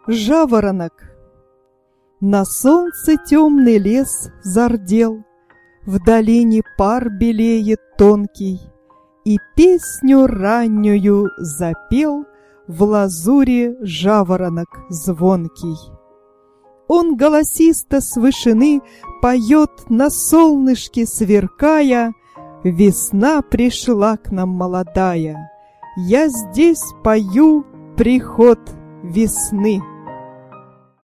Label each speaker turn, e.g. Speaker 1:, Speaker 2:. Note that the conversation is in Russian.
Speaker 1: Жаворонок. На солнце темный лес зардел, в долине пар белеет тонкий, и песню раннюю запел в лазуре жаворонок звонкий. Он голосисто с вышины поет, на солнышке сверкая: «Весна пришла к нам молодая, я здесь пою приход весны».